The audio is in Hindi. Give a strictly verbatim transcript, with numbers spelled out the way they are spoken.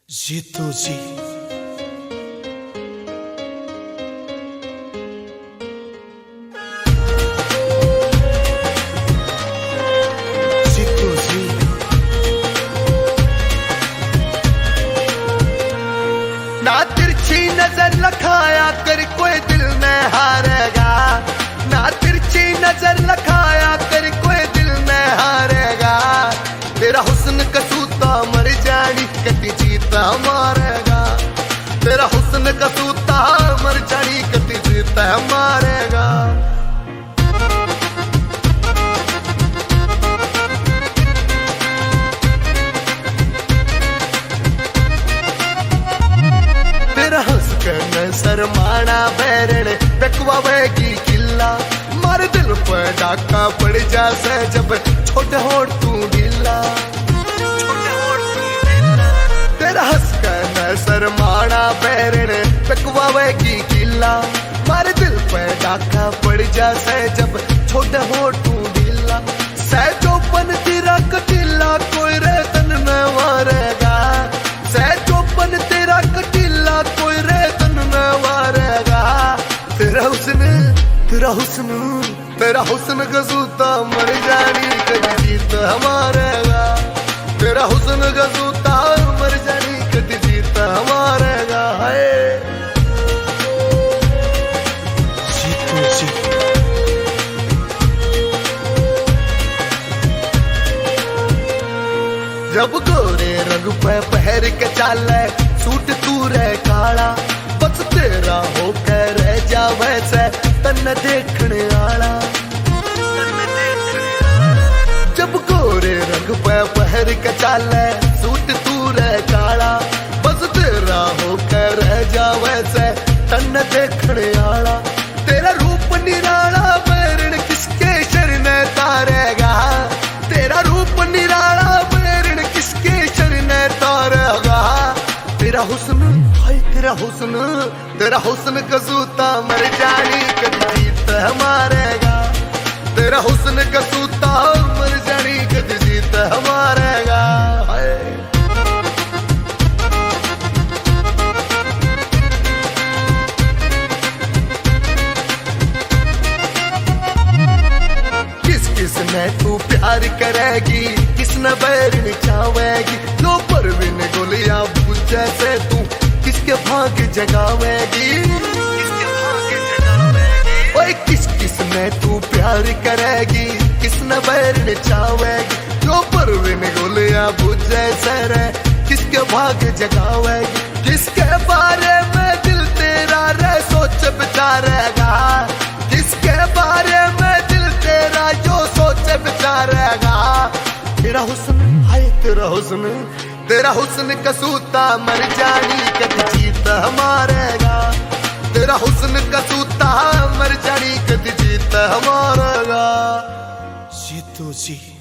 जीतू जी जीतू जी ना तिरछी नजर लखाया कर कोई दिल में हारेगा, ना तिरछी नजर लखाया कर कोई दिल में हारेगा। तेरा हुस्न कसूता मर जानी कटी जीता मारेगा, तेरा हुस्न कसूता मर जानी कटी जीता मारेगा। तेरा हंस कर शर्माना बैरण बेकवा वेगी किला, मारे दिल पर डाका पड़ जासे जब छोटे होठ तू ढीला। तेरा हंस कर शर्माना बैरण बेकवा वेगी किला, मारे दिल पर डाका पड़ जासे जब छोटे होठ तू ढीला। सहजोपन तेरा कटीला कोई रेतन न मारेगा, सहजोपन तेरा कटीला कोई रेतन न मारेगा। तेरा हुस्न तेरा हुस्न तेरा हुस्न गजूता मर जानी कभी जीत हमारेगा, तेरा हुस्न गजूता मर जानी कभी जीत हमारेगा। है जीतू जी जब गोरे रंग पे पहर के चाले सूट तू रह काला, बस तेरा होकर रह जा वैसे तन देखने आला। जब गोरे रंग पे पहर के चाले सूट तू रह काला, बस तेरा होकर रह जा वैसे तन देखने आला। तेरा रूप निराला बैरण किसके शरण तारेगा, तेरा रूप निराला बैरण किसके शरण तारेगा। तेरा हुस्न हाय तेरा हुस्न तेरा हुस्न कसूता मर जानी कभी जीत हमारेगा, तेरा हुस्न कसूता मर जानी कभी जीत हमारेगा। हाय किस किस ने तू प्यार करेगी, किस न बैर चावेगी। लो परवीन गोलियां बुझ जैसे तू किसके भाग जगावेगी, किसके भाग जगावेगी। ओए किस किस ने तू प्यार करेगी, किस न बैर चावेगी। लो परवीन गोलियां बुझ जैसे रे किसके भाग जगावेगी। किसके बारे में दिल तेरा रे सोच विचारेगा, किसके बारे में दिल तेरा जो सोच विचारेगा। तेरा हुस्न हाय तेरा हुस्न तेरा हुस्न कसूता मर जानी कभी जीत हमारेगा, तेरा हुस्न कसूता मर जानी कभी जीत हमारेगा। जीतू जी।